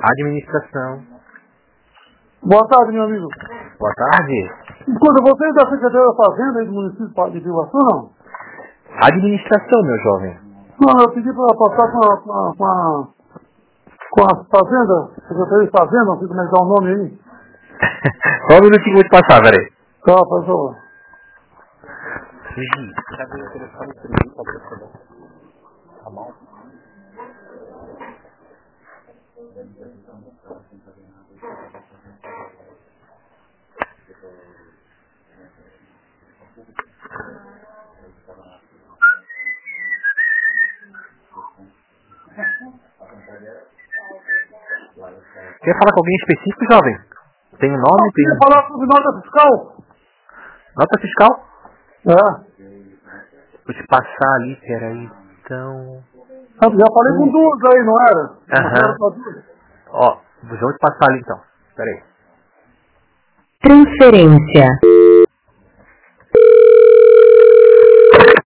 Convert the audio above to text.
Administração. Boa tarde, meu amigo. Boa tarde. Escuta, você é da Secretaria da Fazenda aí do município de Iguaçu, não? Administração, meu jovem. Não, eu pedi para passar com a Fazenda, Secretaria de Fazenda, não sei como é que dá o nome aí. Só um minutinho que eu vou te passar, peraí. Tá, por favor. Cadê o telefone primeiro? Tá bom? Quer falar com alguém específico, jovem? Tem um nome? Eu queria falar sobre nota fiscal. Nota fiscal? É. Vou te passar ali, peraí, então... Já falei com duas aí, não era? Aham. Ó, vou te passar ali então. Peraí. Transferência.